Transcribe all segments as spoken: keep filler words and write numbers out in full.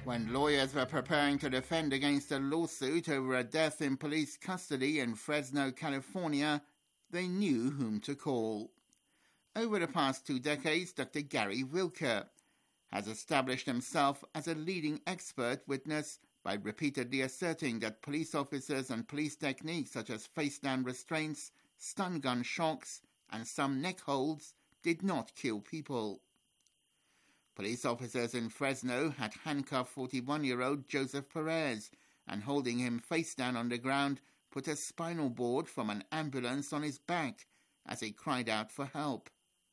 When lawyers were preparing to defend against a lawsuit over a death in police custody in Fresno, California, they knew whom to call. Over the past two decades, Doctor Gary Wilker has established himself as a leading expert witness by repeatedly asserting that police officers and police techniques such as face-down restraints, stun gun shocks, and some neck holds did not kill people. Police officers in Fresno had handcuffed forty-one-year-old Joseph Perez and, holding him face down on the ground, put a spinal board from an ambulance on his back as he cried out for help.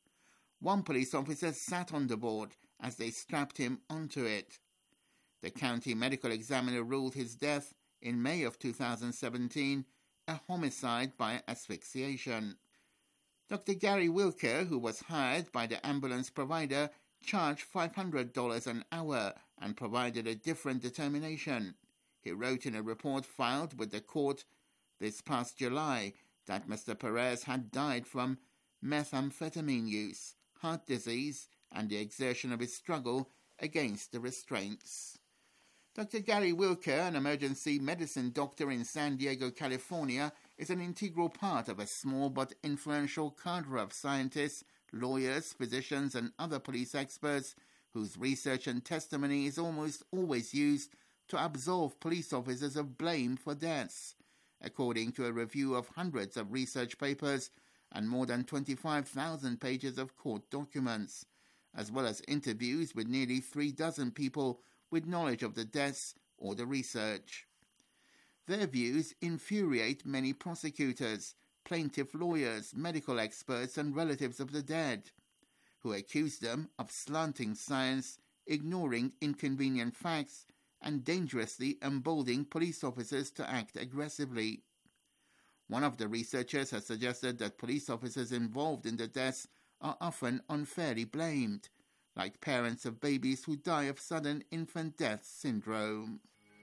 One police officer sat on the board as they strapped him onto it. The county medical examiner ruled his death in May of two thousand seventeen a homicide by asphyxiation. Doctor Gary Wilker, who was hired by the ambulance provider, charged five hundred dollars an hour and provided a different determination. He wrote in a report filed with the court this past July that Mister Perez had died from methamphetamine use, heart disease, and the exertion of his struggle against the restraints. Doctor Gary Wilker, an emergency medicine doctor in San Diego, California, is an integral part of a small but influential cadre of scientists, lawyers, physicians, and other police experts whose research and testimony is almost always used to absolve police officers of blame for deaths, according to a review of hundreds of research papers and more than twenty-five thousand pages of court documents, as well as interviews with nearly three dozen people with knowledge of the deaths or the research. Their views infuriate many prosecutors, plaintiff lawyers, medical experts, and relatives of the dead, who accuse them of slanting science, ignoring inconvenient facts, and dangerously emboldening police officers to act aggressively. One of the researchers has suggested that police officers involved in the deaths are often unfairly blamed, like parents of babies who die of sudden infant death syndrome.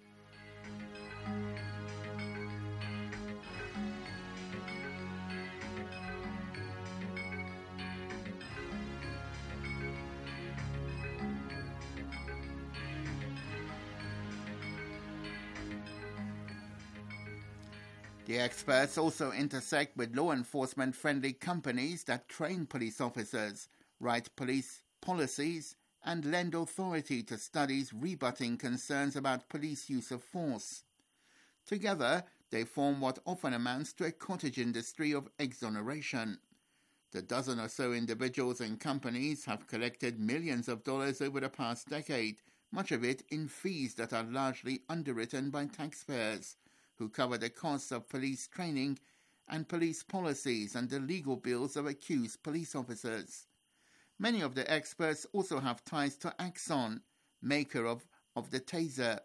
The experts also intersect with law enforcement-friendly companies that train police officers, write police policies, and lend authority to studies rebutting concerns about police use of force. Together, they form what often amounts to a cottage industry of exoneration. The dozen or so individuals and companies have collected millions of dollars over the past decade, much of it in fees that are largely underwritten by taxpayers, who cover the costs of police training and police policies and the legal bills of accused police officers. Many of the experts also have ties to Axon, maker of, of the taser.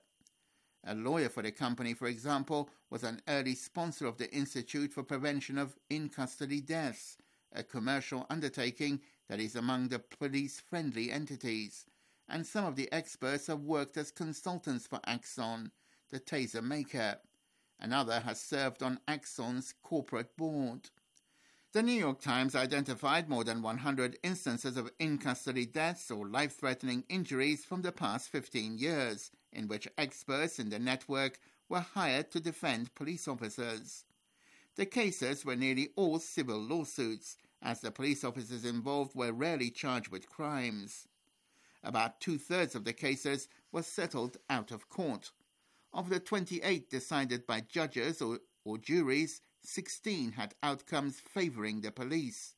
A lawyer for the company, for example, was an early sponsor of the Institute for Prevention of In-Custody Deaths, a commercial undertaking that is among the police-friendly entities, and some of the experts have worked as consultants for Axon, the taser maker. Another has served on Axon's corporate board. The New York Times identified more than one hundred instances of in-custody deaths or life-threatening injuries from the past fifteen years, in which experts in the network were hired to defend police officers. The cases were nearly all civil lawsuits, as the police officers involved were rarely charged with crimes. About two-thirds of the cases were settled out of court. Of the twenty-eight decided by judges or, or juries, sixteen had outcomes favoring the police.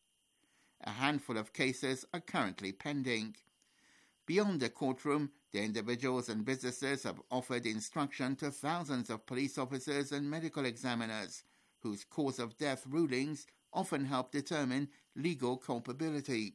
A handful of cases are currently pending. Beyond the courtroom, the individuals and businesses have offered instruction to thousands of police officers and medical examiners, whose cause of death rulings often help determine legal culpability.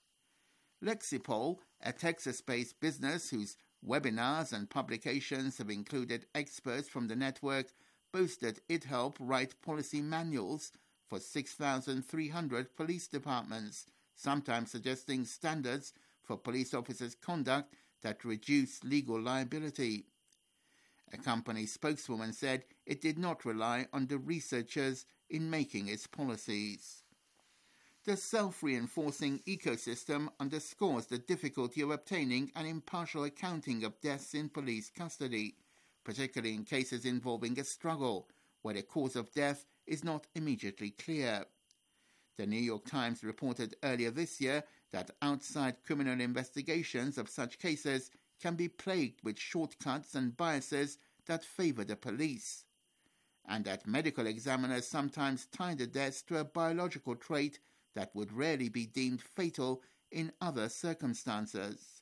Lexipol, a Texas-based business whose webinars and publications have included experts from the network, boasted it helped write policy manuals for six thousand three hundred police departments, sometimes suggesting standards for police officers' conduct that reduce legal liability. A company spokeswoman said it did not rely on the researchers in making its policies. The self-reinforcing ecosystem underscores the difficulty of obtaining an impartial accounting of deaths in police custody, particularly in cases involving a struggle, where the cause of death is not immediately clear. The New York Times reported earlier this year that outside criminal investigations of such cases can be plagued with shortcuts and biases that favor the police, and that medical examiners sometimes tie the deaths to a biological trait that would rarely be deemed fatal in other circumstances.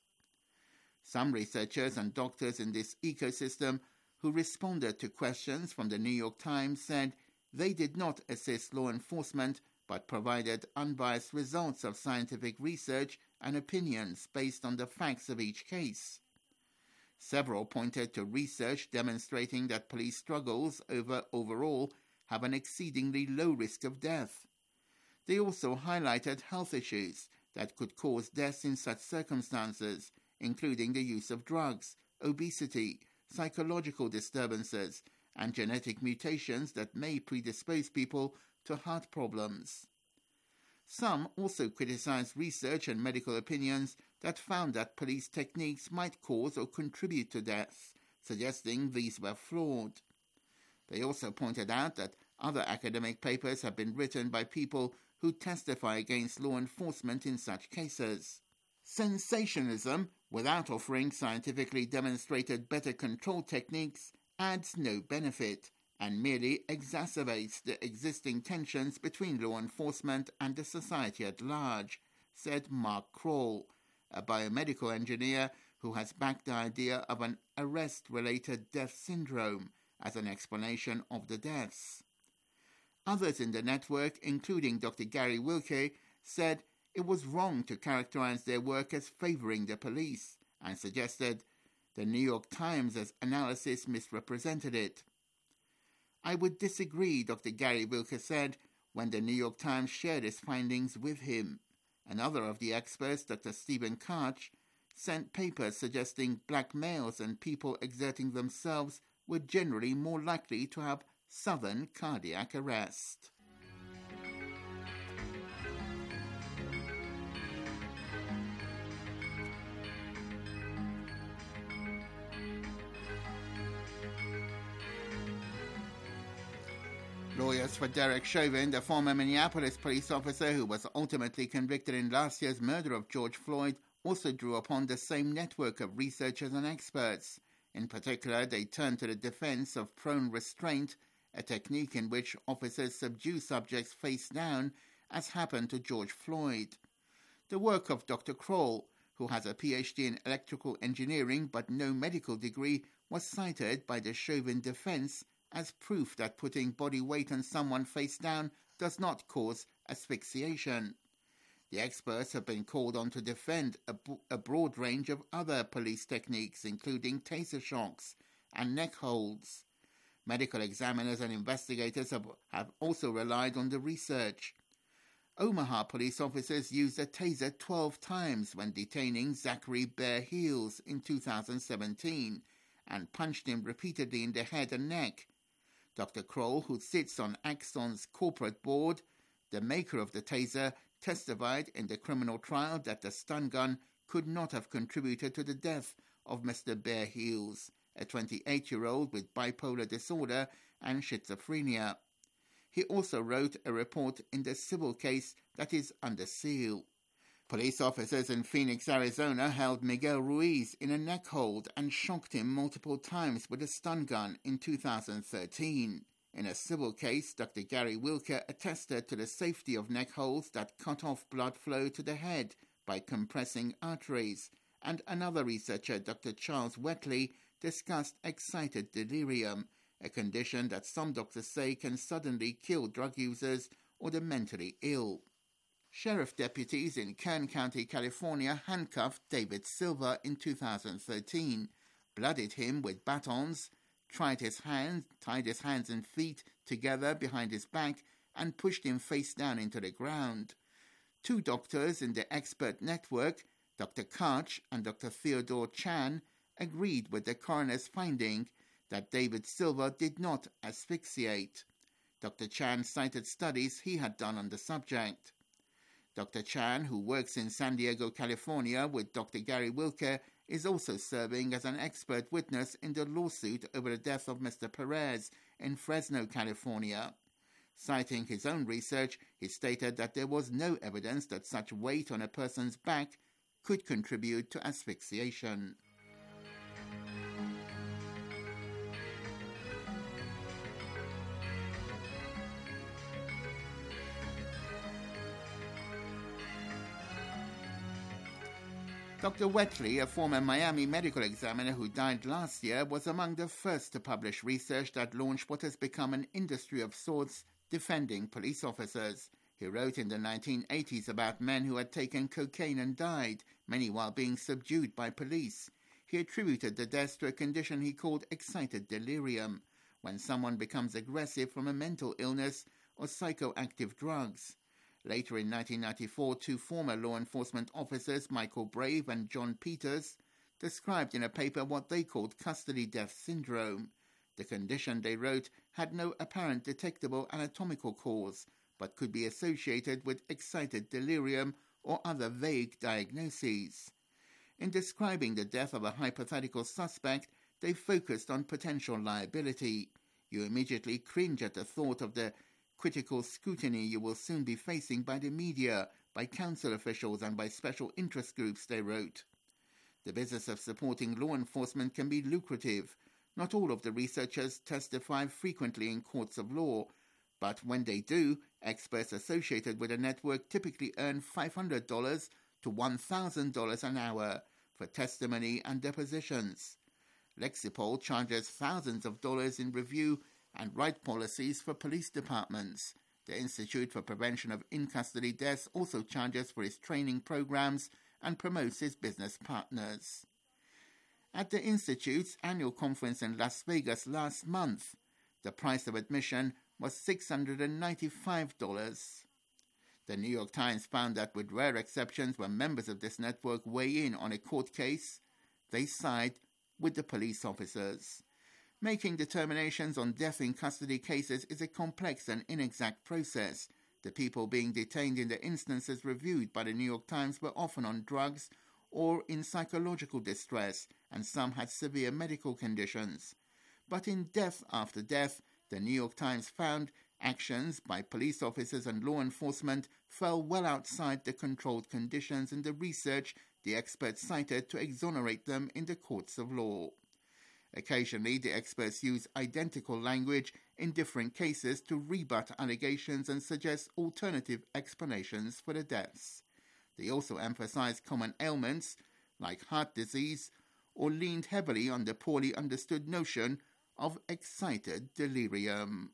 Some researchers and doctors in this ecosystem who responded to questions from the New York Times said they did not assist law enforcement but provided unbiased results of scientific research and opinions based on the facts of each case. Several pointed to research demonstrating that police struggles over overall have an exceedingly low risk of death. They also highlighted health issues that could cause deaths in such circumstances, including the use of drugs, obesity, psychological disturbances, and genetic mutations that may predispose people to heart problems. Some also criticized research and medical opinions that found that police techniques might cause or contribute to deaths, suggesting these were flawed. They also pointed out that other academic papers have been written by people who testify against law enforcement in such cases. Sensationalism, without offering scientifically demonstrated better control techniques, adds no benefit and merely exacerbates the existing tensions between law enforcement and the society at large, said Mark Kroll, a biomedical engineer who has backed the idea of an arrest-related death syndrome as an explanation of the deaths. Others in the network, including Doctor Gary Wilke, said it was wrong to characterize their work as favoring the police and suggested the New York Times' analysis misrepresented it. I would disagree, Doctor Gary Wilke said, when the New York Times shared his findings with him. Another of the experts, Doctor Stephen Karch, sent papers suggesting black males and people exerting themselves were generally more likely to have sudden cardiac arrest. Lawyers for Derek Chauvin, the former Minneapolis police officer who was ultimately convicted in last year's murder of George Floyd, also drew upon the same network of researchers and experts. In particular, they turned to the defense of prone restraint, a technique in which officers subdue subjects face down, as happened to George Floyd. The work of Doctor Kroll, who has a P H D in electrical engineering but no medical degree, was cited by the Chauvin defense as proof that putting body weight on someone face down does not cause asphyxiation. The experts have been called on to defend a, a broad range of other police techniques, including taser shocks and neck holds. Medical examiners and investigators have, have also relied on the research. Omaha police officers used a taser twelve times when detaining Zachary Bear Heels in two thousand seventeen and punched him repeatedly in the head and neck. Doctor Kroll, who sits on Axon's corporate board, the maker of the taser, testified in the criminal trial that the stun gun could not have contributed to the death of Mister Bear Heels, a twenty-eight-year-old with bipolar disorder and schizophrenia. He also wrote a report in the civil case that is under seal. Police officers in Phoenix, Arizona held Miguel Ruiz in a neck hold and shocked him multiple times with a stun gun in two thousand thirteen. In a civil case, Doctor Gary Wilke attested to the safety of neck holds that cut off blood flow to the head by compressing arteries, and another researcher, Doctor Charles Wetley, discussed excited delirium, a condition that some doctors say can suddenly kill drug users or the mentally ill. Sheriff deputies in Kern County, California, handcuffed David Silver in two thousand thirteen, bloodied him with batons, tried his hands, tied his hands and feet together behind his back, and pushed him face down into the ground. Two doctors in the expert network, Doctor Karch and Doctor Theodore Chan, agreed with the coroner's finding that David Silver did not asphyxiate. Doctor Chan cited studies he had done on the subject. Doctor Chan, who works in San Diego, California with Doctor Gary Wilker, is also serving as an expert witness in the lawsuit over the death of Mister Perez in Fresno, California. Citing his own research, he stated that there was no evidence that such weight on a person's back could contribute to asphyxiation. Doctor Wetley, a former Miami medical examiner who died last year, was among the first to publish research that launched what has become an industry of sorts defending police officers. He wrote in the nineteen eighties about men who had taken cocaine and died, many while being subdued by police. He attributed the deaths to a condition he called excited delirium, when someone becomes aggressive from a mental illness or psychoactive drugs. Later in nineteen ninety-four, two former law enforcement officers, Michael Brave and John Peters, described in a paper what they called custody death syndrome. The condition, they wrote, had no apparent detectable anatomical cause, but could be associated with excited delirium or other vague diagnoses. In describing the death of a hypothetical suspect, they focused on potential liability. You immediately cringe at the thought of the critical scrutiny you will soon be facing by the media, by council officials, and by special interest groups, they wrote. The business of supporting law enforcement can be lucrative. Not all of the researchers testify frequently in courts of law, but when they do, experts associated with a network typically earn five hundred dollars to one thousand dollars an hour for testimony and depositions. Lexipol charges thousands of dollars in review and write policies for police departments. The Institute for Prevention of In-Custody Deaths also charges for its training programs and promotes its business partners. At the Institute's annual conference in Las Vegas last month, the price of admission was six hundred ninety-five dollars. The New York Times found that with rare exceptions when members of this network weigh in on a court case, they side with the police officers. Making determinations on death in custody cases is a complex and inexact process. The people being detained in the instances reviewed by the New York Times were often on drugs or in psychological distress, and some had severe medical conditions. But in death after death, the New York Times found actions by police officers and law enforcement fell well outside the controlled conditions in the research the experts cited to exonerate them in the courts of law. Occasionally, the experts use identical language in different cases to rebut allegations and suggest alternative explanations for the deaths. They also emphasize common ailments, like heart disease, or leaned heavily on the poorly understood notion of excited delirium.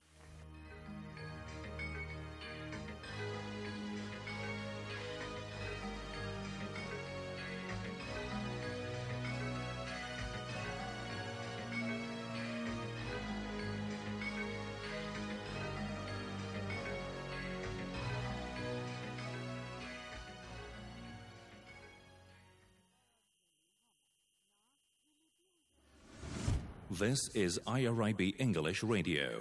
This is I R I B English Radio.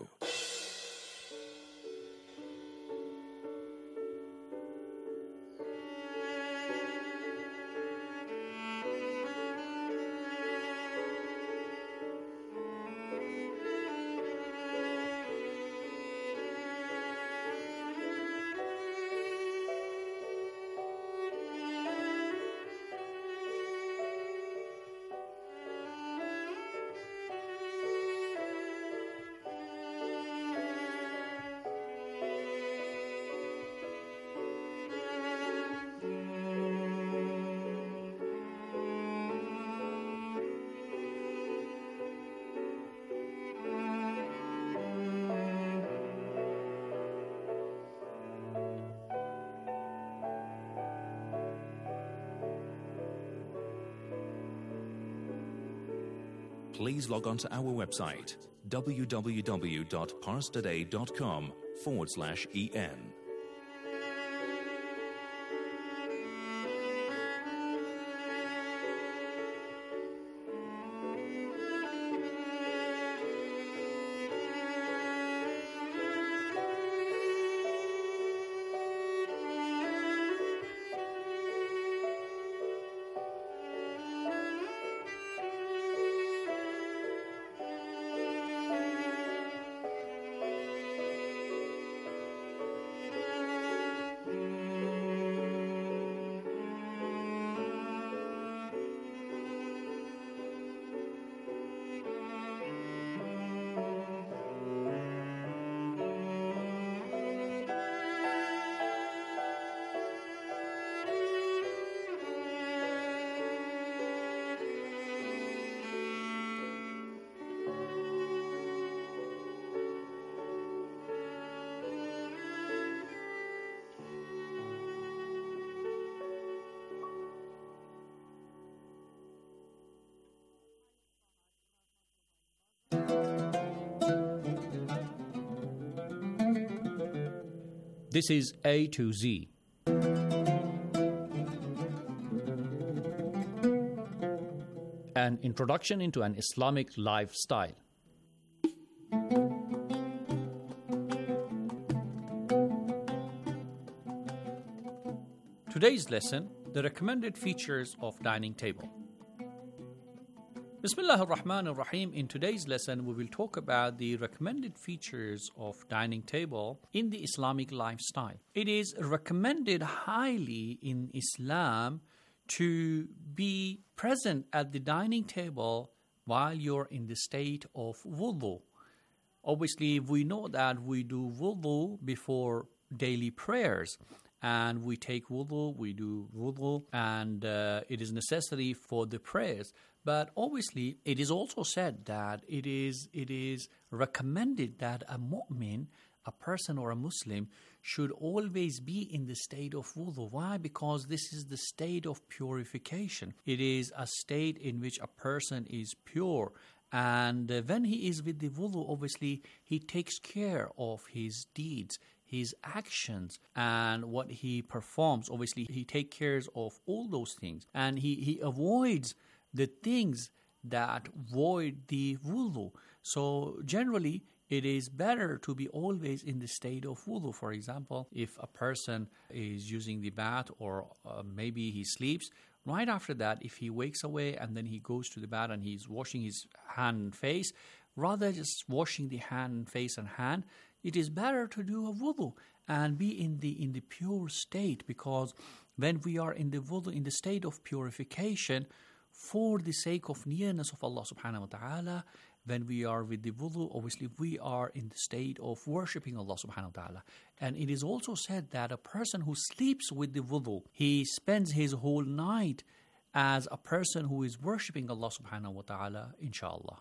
Please log on to our website, www.parstoday.com forward slash en. This is A to Z. An introduction into an Islamic lifestyle. Today's lesson, the recommended features of dining table. Bismillah ar-Rahman ar-Rahim. In today's lesson, we will talk about the recommended features of dining table in the Islamic lifestyle. It is recommended highly in Islam to be present at the dining table while you're in the state of wudu. Obviously, we know that we do wudu before daily prayers. And we take wudu, we do wudu, and uh, it is necessary for the prayers. But obviously, it is also said that it is it is recommended that a mu'min, a person or a Muslim, should always be in the state of wudu. Why? Because this is the state of purification. It is a state in which a person is pure. And uh, when he is with the wudu, obviously, he takes care of his deeds, his actions, and what he performs. Obviously, he takes care of all those things. And he, he avoids the things that void the wudu. So generally, it is better to be always in the state of wudu. For example, if a person is using the bath or uh, maybe he sleeps, right after that, if he wakes away and then he goes to the bath and he's washing his hand and face, rather just washing the hand and face and hand, it is better to do a wudu and be in the in the pure state, because when we are in the wudu, in the state of purification, for the sake of nearness of Allah subhanahu wa ta'ala, when we are with the wudu, obviously we are in the state of worshipping Allah subhanahu wa ta'ala. And it is also said that a person who sleeps with the wudu, he spends his whole night as a person who is worshipping Allah subhanahu wa ta'ala, inshallah.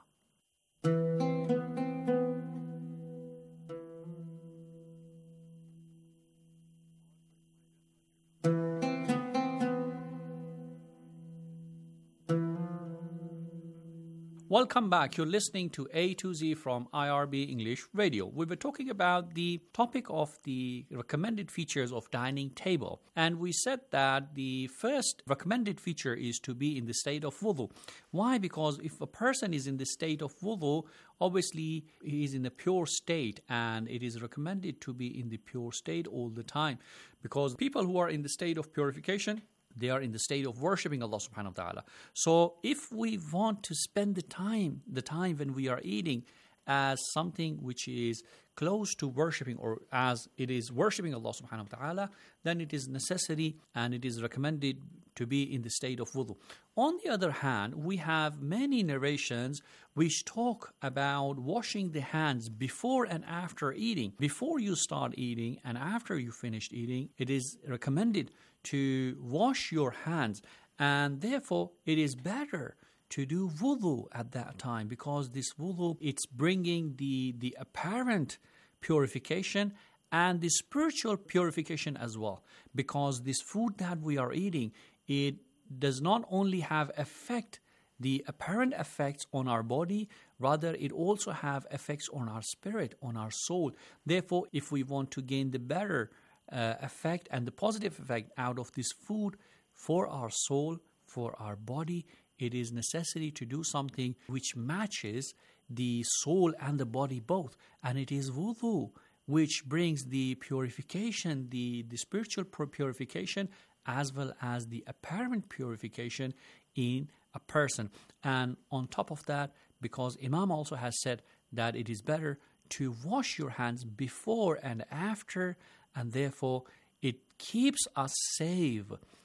Welcome back. You're listening to A to Z from I R B English Radio. We were talking about the topic of the recommended features of dining table. And we said that the first recommended feature is to be in the state of wudu. Why? Because if a person is in the state of wudu, obviously he is in a pure state, and it is recommended to be in the pure state all the time. Because people who are in the state of purification, they are in the state of worshipping Allah subhanahu wa ta'ala. So if we want to spend the time, the time when we are eating as something which is close to worshipping, or as it is worshipping Allah subhanahu wa ta'ala, then it is necessary and it is recommended to be in the state of wudu. On the other hand, we have many narrations which talk about washing the hands before and after eating. Before you start eating and after you finished eating, it is recommended to wash your hands, and therefore it is better to do wudu at that time, because this wudu, it's bringing the, the apparent purification and the spiritual purification as well, because this food that we are eating, it does not only have effect, the apparent effects on our body, rather it also have effects on our spirit, on our soul. Therefore, if we want to gain the better uh, effect and the positive effect out of this food for our soul, for our body, it is necessary to do something which matches the soul and the body both. And it is wudu, which brings the purification, the, the spiritual purification, as well as the apparent purification in a person. And on top of that, because Imam also has said that it is better to wash your hands before and after, and therefore it keeps us safe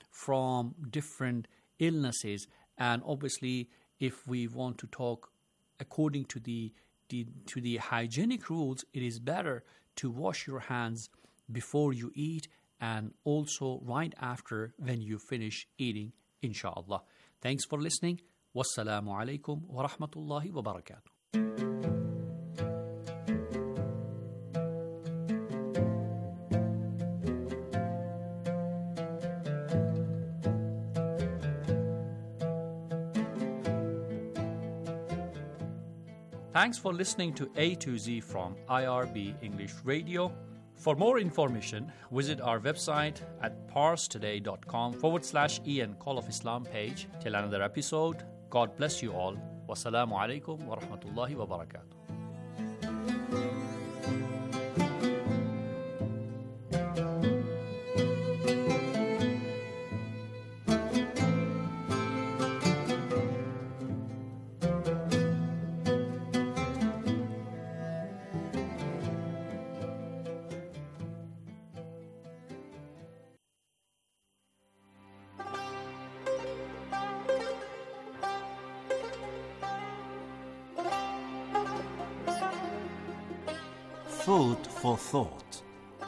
from different illnesses. And obviously, if we want to talk according to the, the to the hygienic rules, it is better to wash your hands before you eat and also right after when you finish eating, inshallah. Thanks for listening. Wassalamu alaikum wa rahmatullahi wa barakatuh. Thanks for listening to A to Z from I R B English Radio. For more information, visit our website at parstoday.com forward slash Ian Call of Islam page. Till another episode, God bless you all. Wassalamu alaikum wa rahmatullahi wa barakatuh. Food for thought.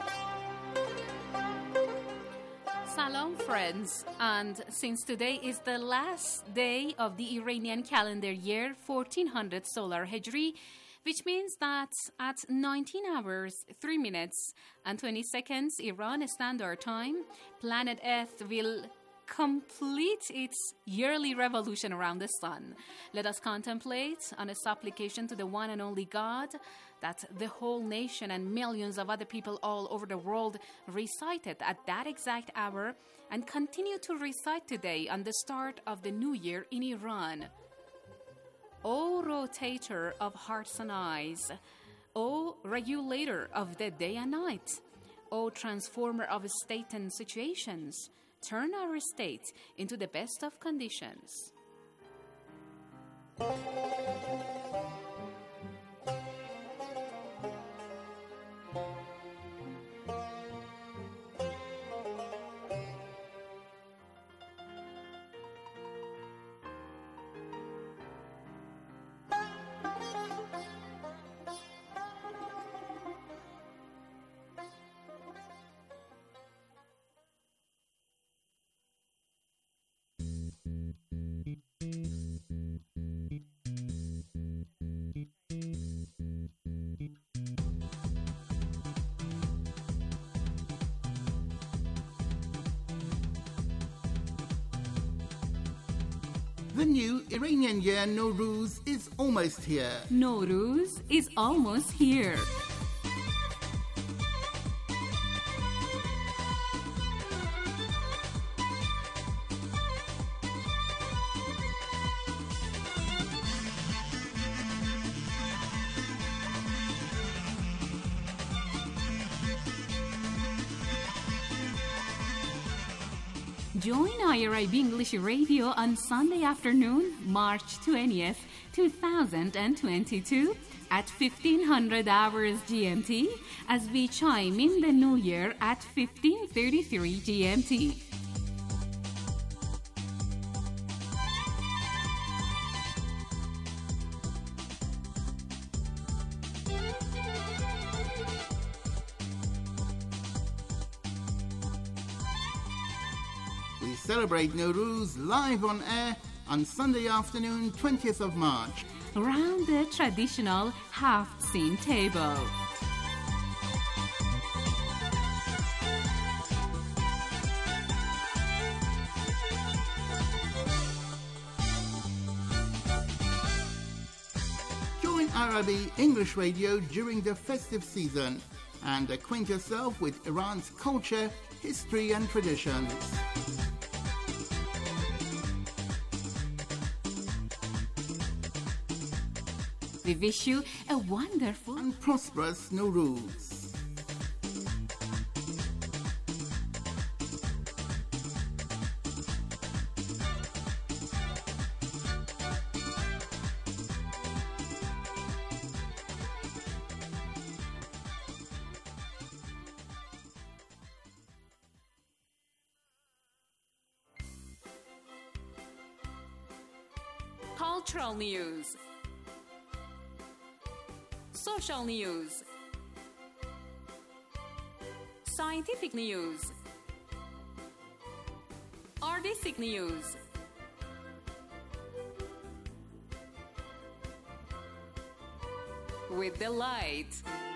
Salam, friends, and since today is the last day of the Iranian calendar year fourteen hundred Solar Hijri, which means that at nineteen hours, three minutes and twenty seconds Iran Standard Time, planet Earth will complete its yearly revolution around the sun. Let us contemplate on a supplication to the one and only God that the whole nation and millions of other people all over the world recited at that exact hour and continue to recite today on the start of the new year in Iran. O rotator of hearts and eyes, O regulator of the day and night, O transformer of state and situations, turn our state into the best of conditions. The new Iranian year Nowruz is almost here. Nowruz is almost here. Join I R I B English Radio on Sunday afternoon, March twentieth, two thousand twenty-two at fifteen hundred hours G M T as we chime in the new year at fifteen thirty-three G M T. We celebrate Nowruz live on air on Sunday afternoon, twentieth of March. Around the traditional half-scene table. Join I R I B English Radio during the festive season and acquaint yourself with Iran's culture, history and traditions. We wish you a wonderful and prosperous Nowruz. cultural news, social news, scientific news, artistic news, with delight.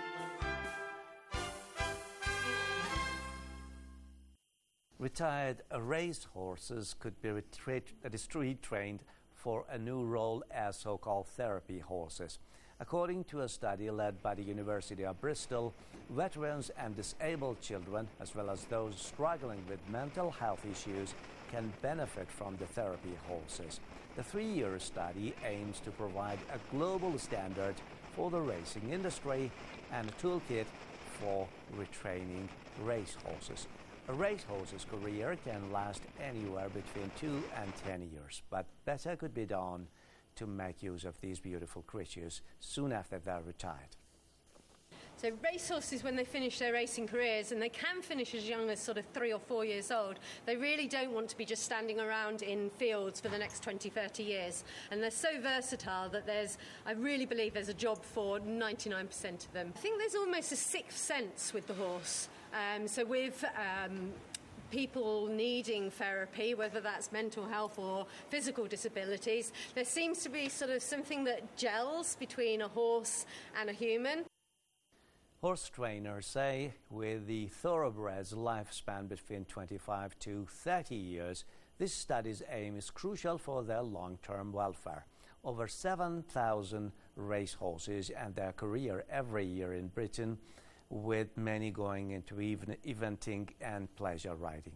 Retired race horses could be retrained for a new role as so-called therapy horses. According to a study led by the University of Bristol, veterans and disabled children, as well as those struggling with mental health issues, can benefit from the therapy horses. The three-year study aims to provide a global standard for the racing industry and a toolkit for retraining racehorses. A racehorse's career can last anywhere between two and ten years, but better could be done to make use of these beautiful creatures soon after they're retired. So racehorses, when they finish their racing careers, and they can finish as young as sort of three or four years old, they really don't want to be just standing around in fields for the next twenty, thirty years. And they're so versatile that there's, I really believe there's a job for ninety-nine percent of them. I think there's almost a sixth sense with the horse. Um, so with um, people needing therapy, whether that's mental health or physical disabilities, there seems to be sort of something that gels between a horse and a human. Horse trainers say with the thoroughbred's lifespan between twenty-five to thirty years, this study's aim is crucial for their long-term welfare. Over seven thousand racehorses end their career every year in Britain, with many going into even eventing and pleasure riding.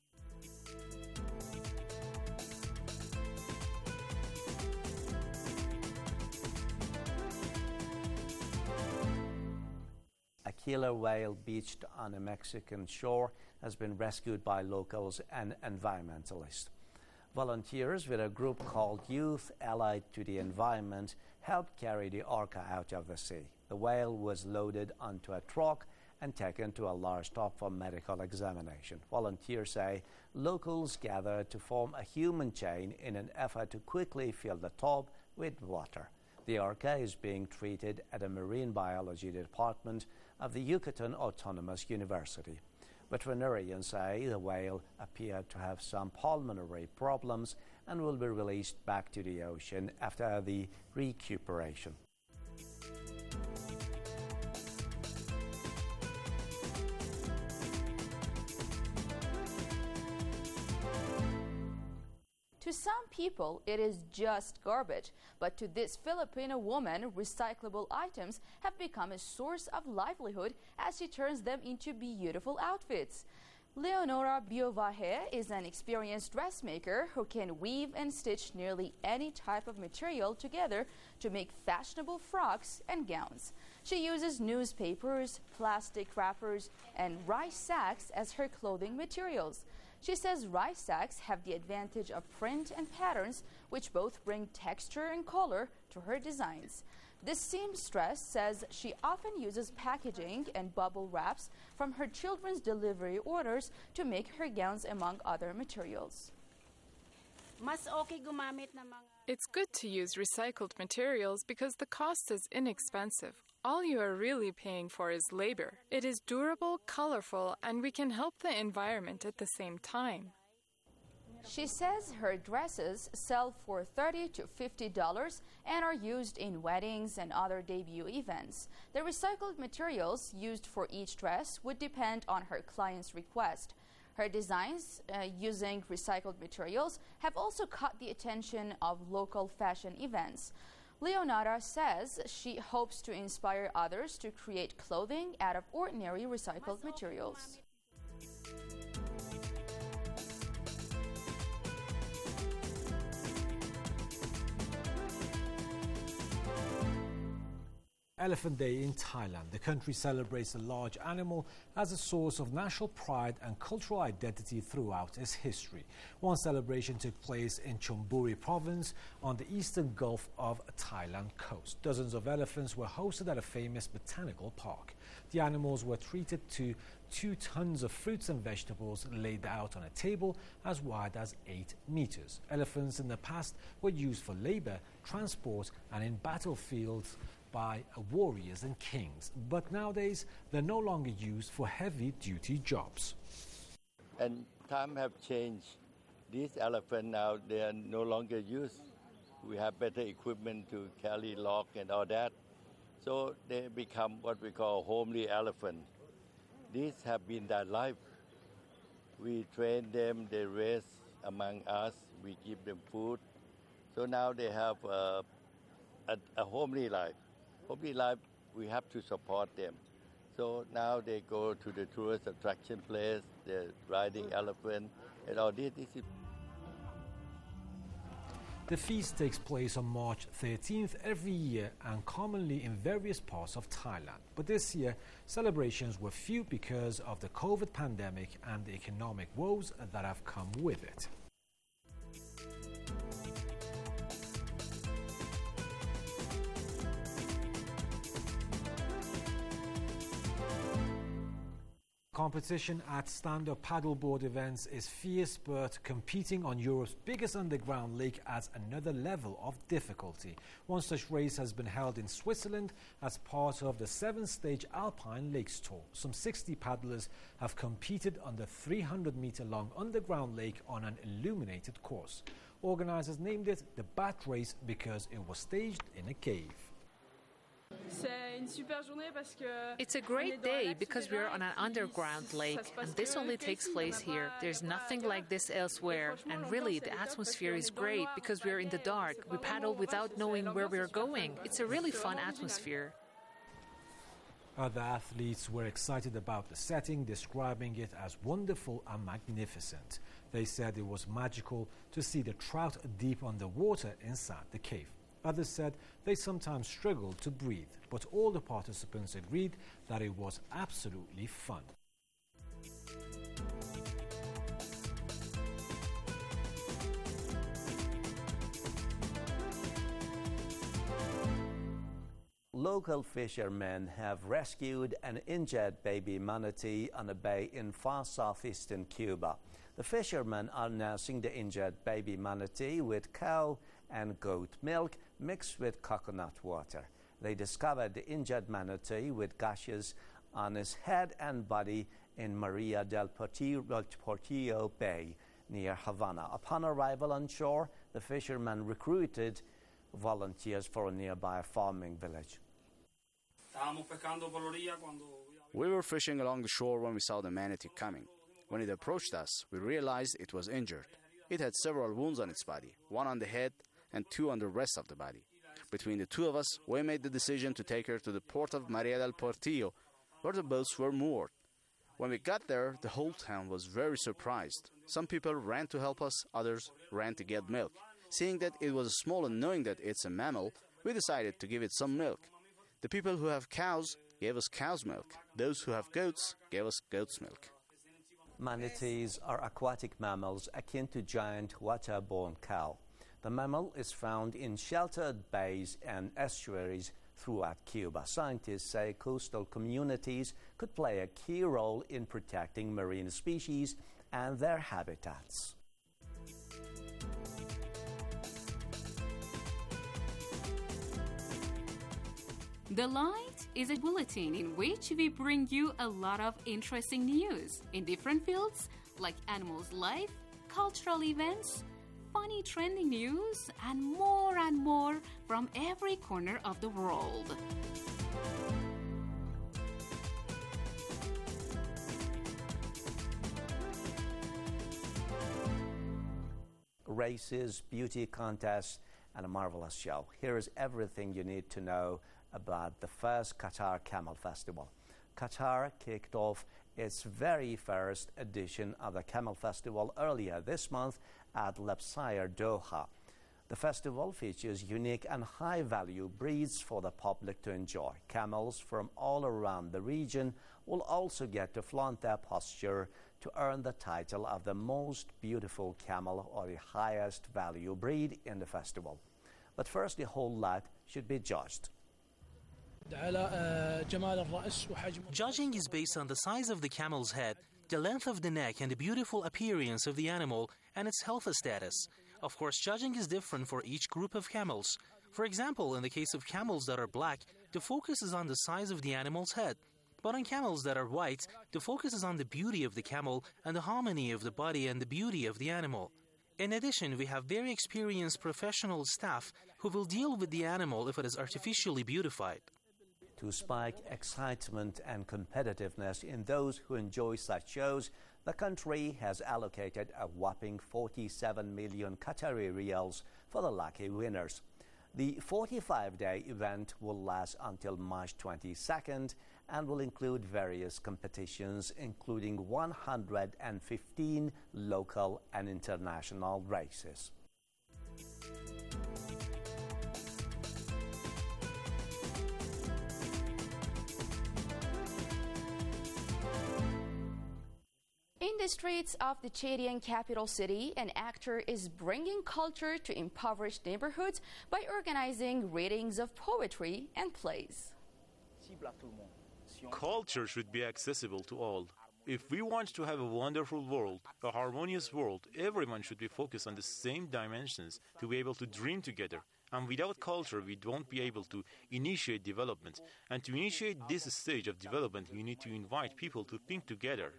A killer whale beached on a Mexican shore has been rescued by locals and environmentalists. Volunteers with a group called Youth Allied to the Environment helped carry the orca out of the sea. The whale was loaded onto a truck and taken to a large top for medical examination. Volunteers say locals gathered to form a human chain in an effort to quickly fill the top with water. The orca is being treated at a marine biology department of the Yucatan Autonomous University. Veterinarians say the whale appeared to have some pulmonary problems and will be released back to the ocean after the recuperation. To some people, it is just garbage, but to this Filipino woman, recyclable items have become a source of livelihood as she turns them into beautiful outfits. Leonora Biovaje is an experienced dressmaker who can weave and stitch nearly any type of material together to make fashionable frocks and gowns. She uses newspapers, plastic wrappers, and rice sacks as her clothing materials. She says rice sacks have the advantage of print and patterns, which both bring texture and color to her designs. This seamstress says she often uses packaging and bubble wraps from her children's delivery orders to make her gowns, among other materials. It's good to use recycled materials because the cost is inexpensive. All you are really paying for is labor. It is durable, colorful, and we can help the environment at the same time. She says her dresses sell for thirty to fifty dollars and are used in weddings and other debut events. The recycled materials used for each dress would depend on her client's request. Her designs uh, using recycled materials have also caught the attention of local fashion events. Leonora says she hopes to inspire others to create clothing out of ordinary recycled materials. Elephant Day in Thailand. The country celebrates the large animal as a source of national pride and cultural identity throughout its history. One celebration took place in Chonburi province on the eastern Gulf of Thailand coast. Dozens of elephants were hosted at a famous botanical park. The animals were treated to two tons of fruits and vegetables laid out on a table as wide as eight meters. Elephants in the past were used for labor, transport, and in battlefields by warriors and kings, but nowadays they're no longer used for heavy-duty jobs. And time have changed. These elephants now, they are no longer used. We have better equipment to carry log and all that. So they become what we call homely elephant. These have been their life. We train them, they race among us, we give them food. So now they have uh, a, a homely life. Public life, we have to support them. So now they go to the tourist attraction place, they're riding elephant, and all this. this is The feast takes place on March thirteenth every year and commonly in various parts of Thailand. But this year, celebrations were few because of the COVID pandemic and the economic woes that have come with it. Competition at stand-up paddleboard events is fierce, but competing on Europe's biggest underground lake adds another level of difficulty. One such race has been held in Switzerland as part of the seven-stage Alpine Lakes Tour. Some sixty paddlers have competed on the three hundred meter long underground lake on an illuminated course. Organizers named it the Bat Race because it was staged in a cave. It's a great day because we are on an underground lake, and this only takes place here. There's nothing like this elsewhere, and really the atmosphere is great because we are in the dark. We paddle without knowing where we are going. It's a really fun atmosphere. Other athletes were excited about the setting, describing it as wonderful and magnificent. They said it was magical to see the trout deep underwater inside the cave. Others said they sometimes struggled to breathe, but all the participants agreed that it was absolutely fun. Local fishermen have rescued an injured baby manatee on a bay in far southeastern Cuba. The fishermen are nursing the injured baby manatee with cow and goat milk mixed with coconut water. They discovered the injured manatee with gashes on his head and body in Maria del Portillo, Portillo Bay near Havana. Upon arrival on shore, the fishermen recruited volunteers for a nearby farming village. We were fishing along the shore when we saw the manatee coming. When it approached us, we realized it was injured. It had several wounds on its body, one on the head and two on the rest of the body. Between the two of us, we made the decision to take her to the port of Maria del Portillo, where the boats were moored. When we got there, the whole town was very surprised. Some people ran to help us, others ran to get milk. Seeing that it was small and knowing that it's a mammal, we decided to give it some milk. The people who have cows gave us cow's milk. Those who have goats gave us goat's milk. Manatees are aquatic mammals akin to giant waterborne cow. The mammal is found in sheltered bays and estuaries throughout Cuba. Scientists say coastal communities could play a key role in protecting marine species and their habitats. The Light is a bulletin in which we bring you a lot of interesting news in different fields like animals' life, cultural events, funny trending news, and more and more from every corner of the world. Races, beauty contests, and a marvelous show. Here is everything you need to know about the first Qatar Camel Festival. Qatar kicked off its very first edition of the Camel Festival earlier this month at Lusail, Doha. The festival features unique and high-value breeds for the public to enjoy. Camels from all around the region will also get to flaunt their posture to earn the title of the most beautiful camel or the highest value breed in the festival. But first, the whole lot should be judged. Judging is based on the size of the camel's head, the length of the neck, and the beautiful appearance of the animal and its health status. Of course, judging is different for each group of camels. For example, in the case of camels that are black, the focus is on the size of the animal's head. But on camels that are white, the focus is on the beauty of the camel and the harmony of the body and the beauty of the animal. In addition, we have very experienced professional staff who will deal with the animal if it is artificially beautified. To spike excitement and competitiveness in those who enjoy such shows, the country has allocated a whopping forty-seven million Qatari riyals for the lucky winners. The forty-five day event will last until March twenty-second and will include various competitions, including one hundred fifteen local and international races. In the streets of the Chadian capital city, an actor is bringing culture to impoverished neighborhoods by organizing readings of poetry and plays. Culture should be accessible to all. If we want to have a wonderful world, a harmonious world, everyone should be focused on the same dimensions to be able to dream together. And without culture, we won't be able to initiate development. And to initiate this stage of development, we need to invite people to think together.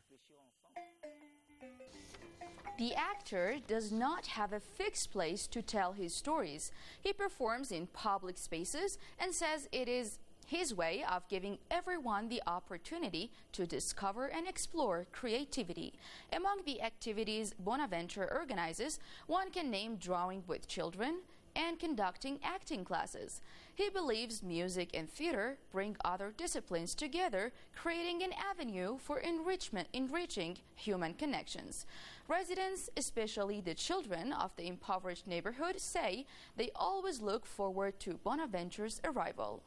The actor does not have a fixed place to tell his stories. He performs in public spaces and says it is his way of giving everyone the opportunity to discover and explore creativity. Among the activities Bonaventure organizes, one can name drawing with children and conducting acting classes. He believes music and theater bring other disciplines together, creating an avenue for enrichment, enriching human connections. Residents, especially the children of the impoverished neighborhood, say they always look forward to Bonaventure's arrival.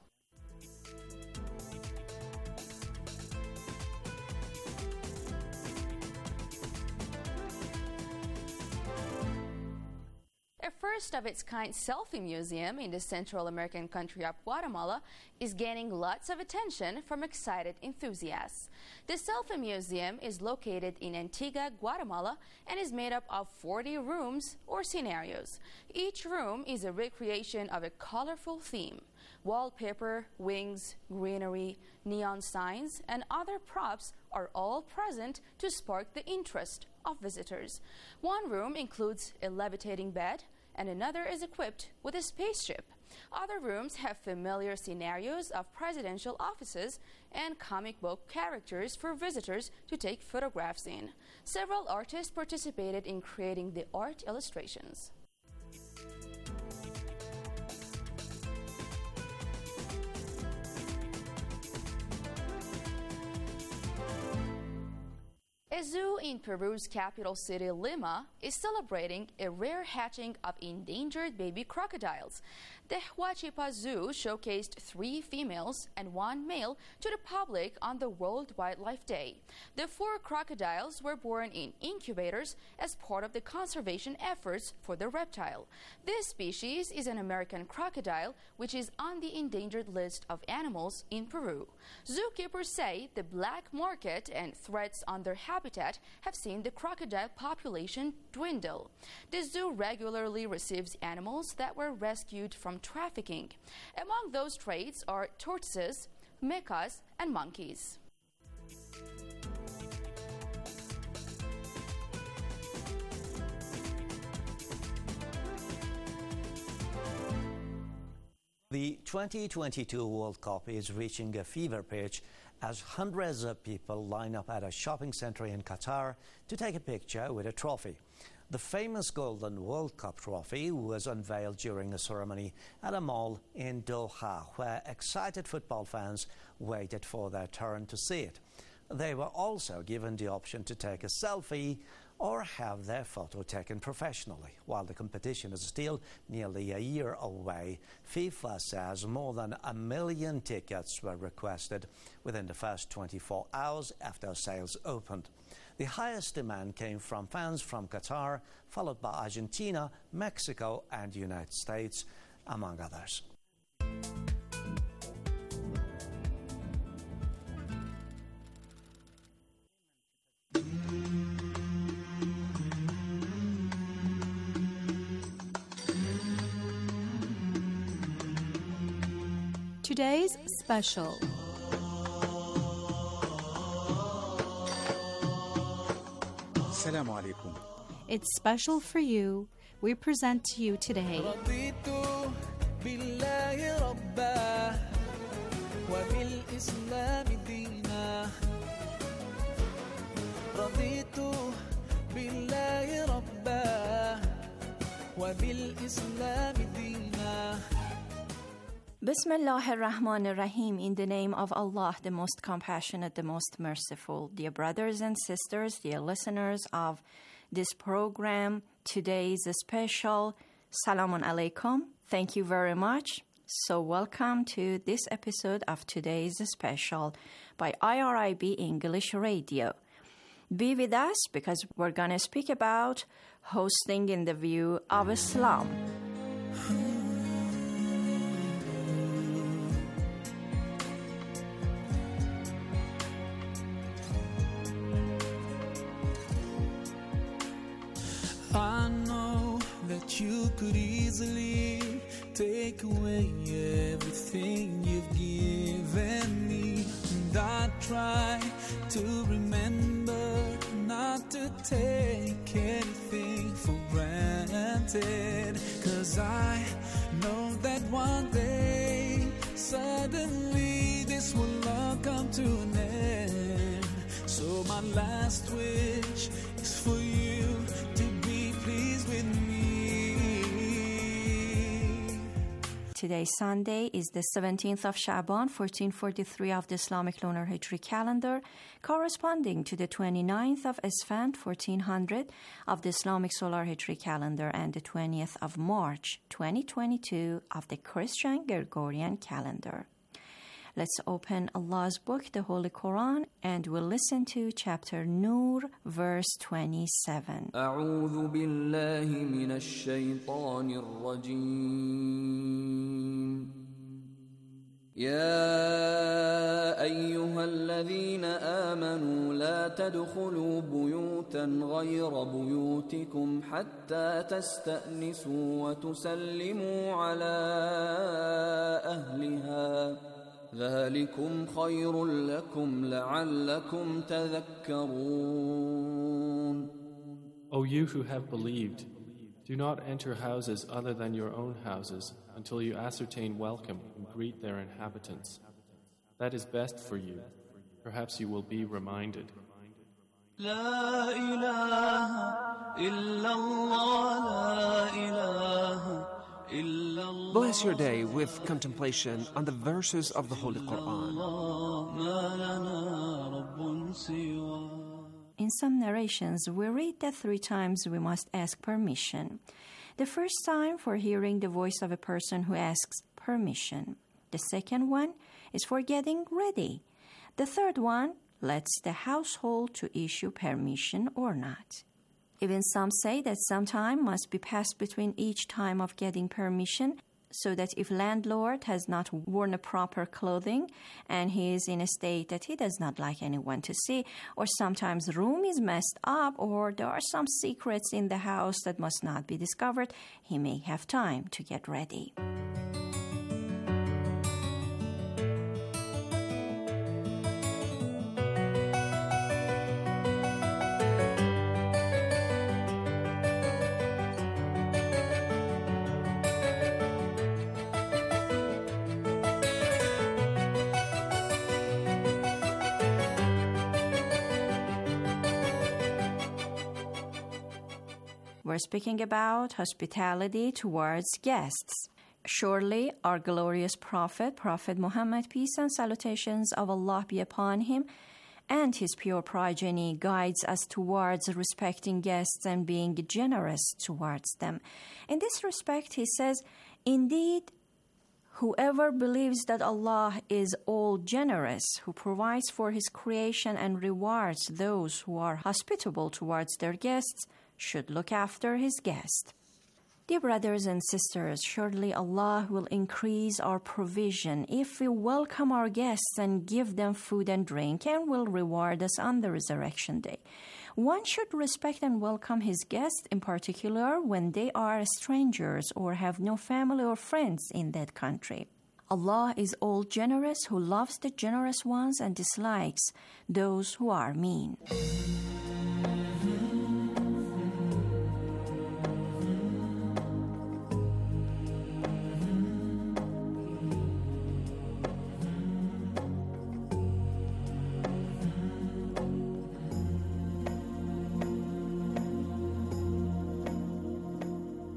A first-of-its-kind selfie museum in the Central American country of Guatemala is gaining lots of attention from excited enthusiasts. The Selfie Museum is located in Antigua, Guatemala, and is made up of forty rooms or scenarios. Each room is a recreation of a colorful theme. Wallpaper, wings, greenery, neon signs, and other props are all present to spark the interest of visitors. One room includes a levitating bed, and another is equipped with a spaceship. Other rooms have familiar scenarios of presidential offices and comic book characters for visitors to take photographs in. Several artists participated in creating the art illustrations. A zoo in Peru's capital city, Lima, is celebrating a rare hatching of endangered baby crocodiles. The Huachipa Zoo showcased three females and one male to the public on the World Wildlife Day. The four crocodiles were born in incubators as part of the conservation efforts for the reptile. This species is an American crocodile, which is on the endangered list of animals in Peru. Zookeepers say the black market and threats on their habitat have seen the crocodile population dwindle. The zoo regularly receives animals that were rescued from trafficking. Among those trades are tortoises, mecas, and monkeys. The twenty twenty-two World Cup is reaching a fever pitch as hundreds of people line up at a shopping center in Qatar to take a picture with a trophy. The famous Golden World Cup trophy was unveiled during a ceremony at a mall in Doha, where excited football fans waited for their turn to see it. They were also given the option to take a selfie or have their photo taken professionally. While the competition is still nearly a year away, FIFA says more than a million tickets were requested within the first twenty-four hours after sales opened. The highest demand came from fans from Qatar, followed by Argentina, Mexico, and the United States, among others. Today's special. Assalamu alaikum. It's special for you. We present to you today. Bismillah ar-Rahman ar-Rahim, in the name of Allah, the most compassionate, the most merciful. Dear brothers and sisters, dear listeners of this program, today's special Salamun Alaikum. Thank you very much. So welcome to this episode of today's special by I R I B English Radio. Be with us because we're going to speak about hosting in the view of Islam. I know that you could easily take away everything you've given me, and I try to remember not to take anything for granted, 'cause I know that one day suddenly this will all come to an end. So my last wish is for you to be pleased with me. Today, Sunday, is the seventeenth of Sha'ban, fourteen forty-three of the Islamic Lunar Hijri calendar, corresponding to the twenty-ninth of Esfand, fourteen hundred of the Islamic Solar Hijri calendar, and the twentieth of March, twenty twenty-two of the Christian Gregorian calendar. Let's open Allah's book, the Holy Quran, and we'll listen to chapter Nur, verse twenty-seven. أعوذ بالله من الشيطان الرجيم. يا أيها الذين آمنوا لا تدخلوا بيوتا غير بيوتكم حتى تستأنسوا وتسلموا على أهلها ذلكم خير لكم لعلكم تذكرون. O you who have believed, do not enter houses other than your own houses until you ascertain welcome and greet their inhabitants. That is best for you. Perhaps you will be reminded. لا إله إلا الله لا إله. Bless your day with contemplation on the verses of the Holy Quran. In some narrations, we read that three times we must ask permission. The first time for hearing the voice of a person who asks permission. The second one is for getting ready. The third one lets the household to issue permission or not. Even some say that some time must be passed between each time of getting permission, so that if landlord has not worn a proper clothing and he is in a state that he does not like anyone to see, or sometimes room is messed up, or there are some secrets in the house that must not be discovered, he may have time to get ready. We're speaking about hospitality towards guests. Surely our glorious Prophet, Prophet Muhammad, peace and salutations of Allah be upon him, and his pure progeny guides us towards respecting guests and being generous towards them. In this respect, he says, indeed, whoever believes that Allah is all generous, who provides for his creation and rewards those who are hospitable towards their guests, should look after his guest. Dear brothers and sisters, surely Allah will increase our provision if we welcome our guests and give them food and drink, and will reward us on the resurrection day. One should respect and welcome his guests, in particular when they are strangers or have no family or friends in that country. Allah is all generous, who loves the generous ones and dislikes those who are mean.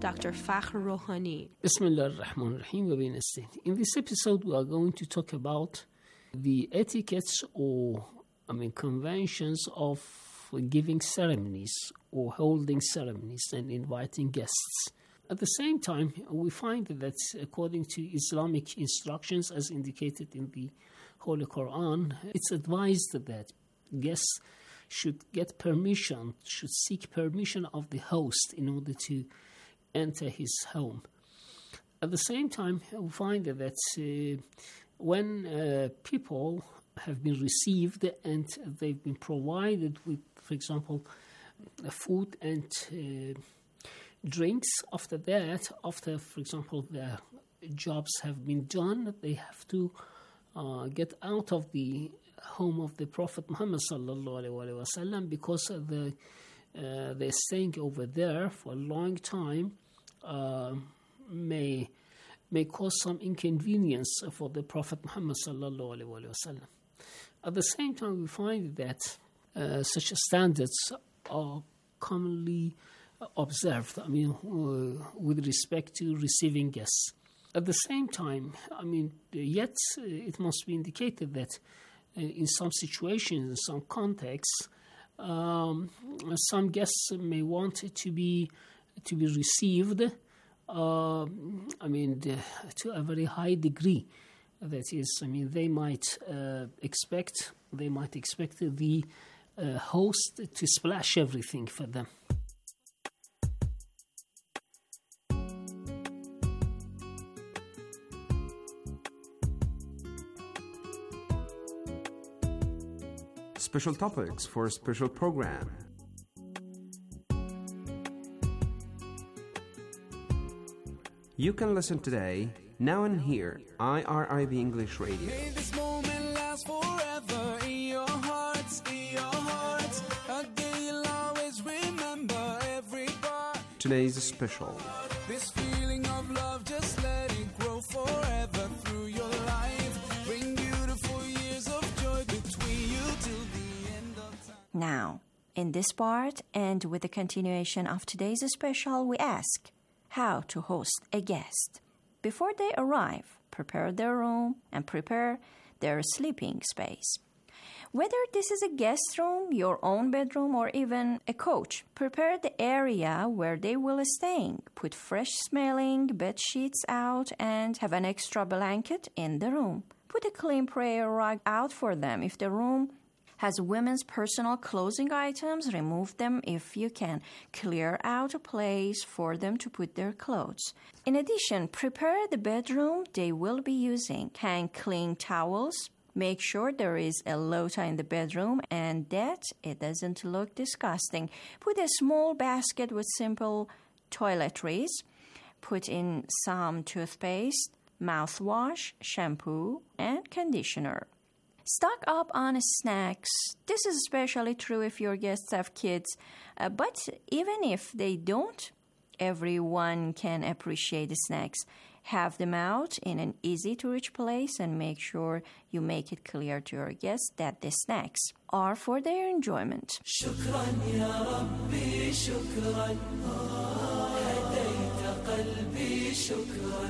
Doctor Fakhr Rohani. Bismillah ar-Rahman ar-Rahim wa bi nasta'in. In this episode, we are going to talk about the etiquettes or, I mean, conventions of giving ceremonies or holding ceremonies and inviting guests. At the same time, we find that according to Islamic instructions as indicated in the Holy Quran, it's advised that guests should get permission, should seek permission of the host in order to enter his home. At the same time, we find that uh, when uh, people have been received and they've been provided with, for example, food and uh, drinks, after that, after, for example, their jobs have been done, they have to uh, get out of the home of the Prophet Muhammad sallallahu alaihi wasallam, because the uh, they're staying over there for a long time uh, may may cause some inconvenience for the Prophet Muhammad sallallahu alaihi wasallam. At the same time, we find that uh, such standards are commonly observed, I mean, uh, with respect to receiving guests. At the same time, I mean, yet uh, it must be indicated that uh, in some situations, in some contexts, um, some guests may want to be to be received, uh, I mean, the, to a very high degree. That is, I mean, they might uh, expect they might expect the uh, host to splash everything for them. Special topics for a special program. You can listen today, now and here, I R I B English Radio. May this moment last forever in your hearts, in your hearts. A day you'll always remember every part. Today's special. This feeling of love, just let it grow forever through your life. Bring beautiful years of joy between you till the end of time. Now, in this part, and with the continuation of today's special, we ask how to host a guest. Before they arrive, prepare their room and prepare their sleeping space. Whether this is a guest room, your own bedroom, or even a coach, prepare the area where they will stay. Put fresh-smelling bed sheets out and have an extra blanket in the room. Put a clean prayer rug out for them. If the room has women's personal clothing items, remove them if you can. Clear out a place for them to put their clothes. In addition, prepare the bedroom they will be using. Hang clean towels. Make sure there is a lota in the bedroom and that it doesn't look disgusting. Put a small basket with simple toiletries. Put in some toothpaste, mouthwash, shampoo, and conditioner. Stock up on snacks. This is especially true if your guests have kids. Uh, but even if they don't, everyone can appreciate the snacks. Have them out in an easy-to-reach place and make sure you make it clear to your guests that the snacks are for their enjoyment. شكرا يا ربي شكرا هديت قلبي شكرا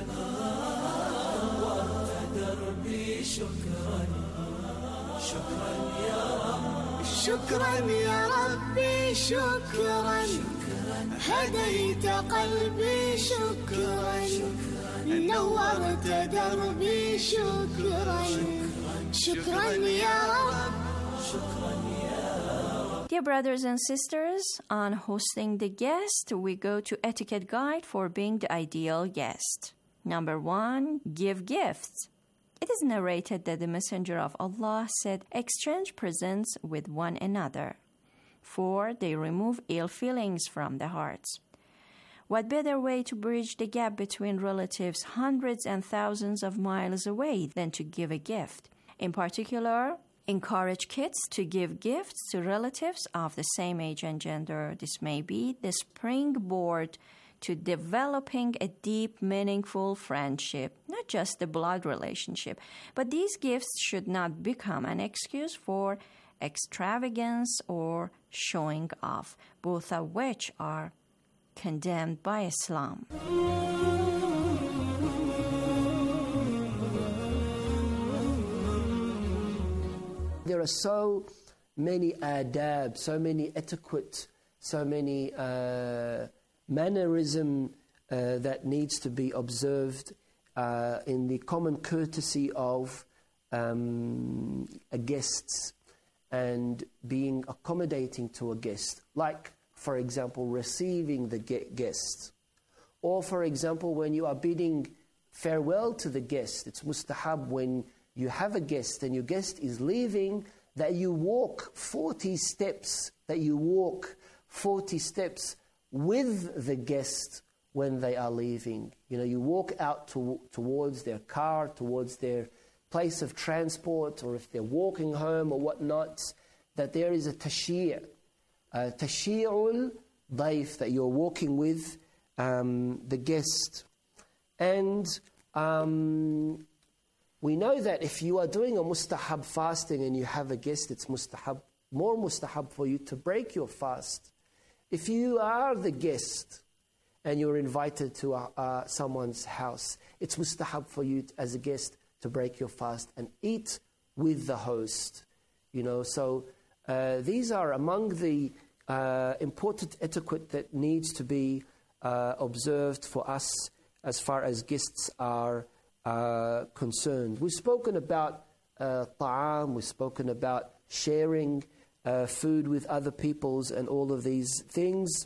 نورت دربي شكرا شكرا يا رب شكرا يا ربي شكرا هديت قلبي شكرا نورت دربي شكرا شكرا يا رب شكرا يا رب. Dear brothers and sisters, on hosting the guest, we go to etiquette guide for being the ideal guest. Number one, give gifts. It is narrated that the Messenger of Allah said, exchange presents with one another, for they remove ill feelings from the hearts. What better way to bridge the gap between relatives hundreds and thousands of miles away than to give a gift? In particular, encourage kids to give gifts to relatives of the same age and gender. This may be the springboard to developing a deep, meaningful friendship, not just a blood relationship. But these gifts should not become an excuse for extravagance or showing off, both of which are condemned by Islam. There are so many adab, so many etiquette, so many uh, mannerism uh, that needs to be observed uh, in the common courtesy of um, a guests and being accommodating to a guest. Like, for example, receiving the guest. Or, for example, when you are bidding farewell to the guest, it's mustahab when you have a guest and your guest is leaving, that you walk forty steps, that you walk forty steps with the guest when they are leaving. You know, you walk out to, towards their car, towards their place of transport, or if they're walking home or whatnot, that there is a tashir', a tashir'ul daif, that you're walking with um, the guest. And um, we know that if you are doing a mustahab fasting and you have a guest, it's mustahab, more mustahab for you to break your fast. If you are the guest and you're invited to uh, uh, someone's house, it's mustahab for you as a guest to break your fast and eat with the host. You know, so uh, these are among the uh, important etiquette that needs to be uh, observed for us as far as guests are uh, concerned. We've spoken about uh, ta'am, we've spoken about sharing uh, food with other peoples and all of these things.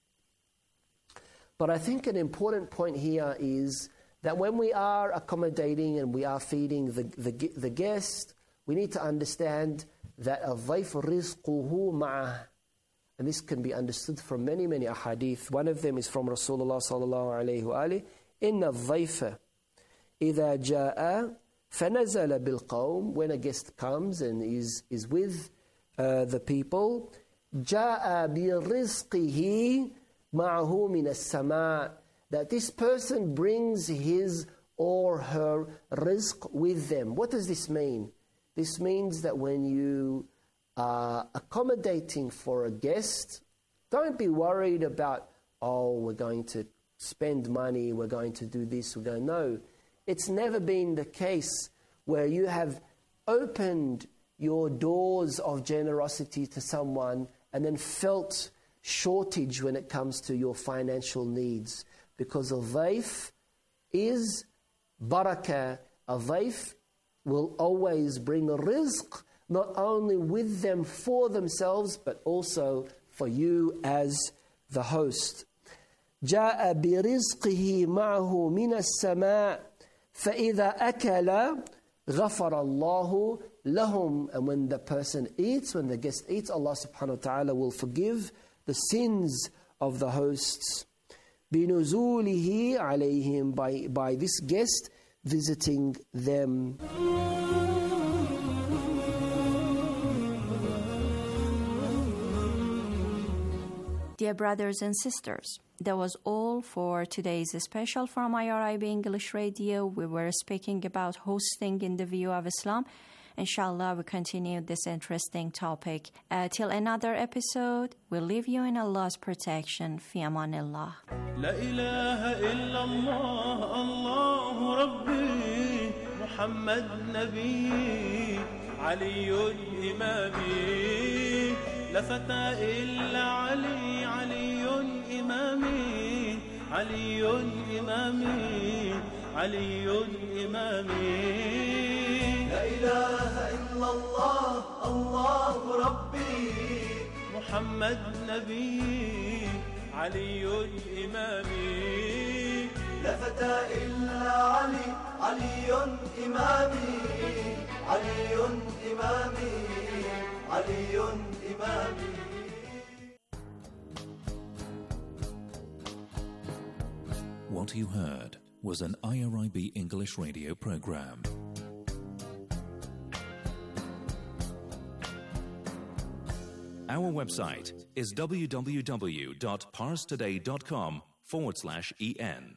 But I think an important point here is that when we are accommodating and we are feeding the, the, the guest, we need to understand that الضيف رزقه معه. And this can be understood from many, many ahadith. One of them is from Rasulullah sallallahu alayhi wa alayhi. إِنَّ الضَّيْفَ إِذَا جَاءَ فَنَزَلَ بِالْقَوْمِ. When a guest comes and is, is with uh, the people, جَاءَ بِرِزْقِهِ مَعَهُ مِنَ السَّمَاءِ. That this person brings his or her rizq with them. What does this mean? This means that when you are accommodating for a guest, don't be worried about, oh, we're going to spend money, we're going to do this, we're going, no. It's never been the case where you have opened your doors of generosity to someone and then felt shortage when it comes to your financial needs. Because a dhaif is barakah. A dhaif will always bring a rizq, not only with them for themselves, but also for you as the host. جاء برزقه معه من السماء فإذا أكل غفر الله لهم. And when the person eats, when the guest eats, Allah subhanahu wa ta'ala will forgive the sins of the hosts. بِنُزُولِهِ عَلَيْهِمْ, by, by this guest visiting them. Dear brothers and sisters, that was all for today's special from I R I B English Radio. We were speaking about hosting in the view of Islam. Inshallah, we continue this interesting topic. Uh, till another episode, we'll leave you in Allah's protection. Fi amanillah. La ilaha illallah, Allahu Rabbi, Muhammad Nabi, Aliyun Imami, La fata illa Ali, Aliyun Imami, Aliyun Imami, Aliyun Imami. لا إله إلا الله الله ربي محمد نبي علي إمامي لا فتى إلا علي علي إمامي علي إمامي علي إمامي. What you heard was an I R I B English radio program. Our website is www.parstoday.com forward slash en.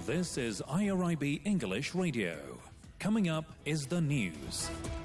This is I R I B English Radio. Coming up is the news.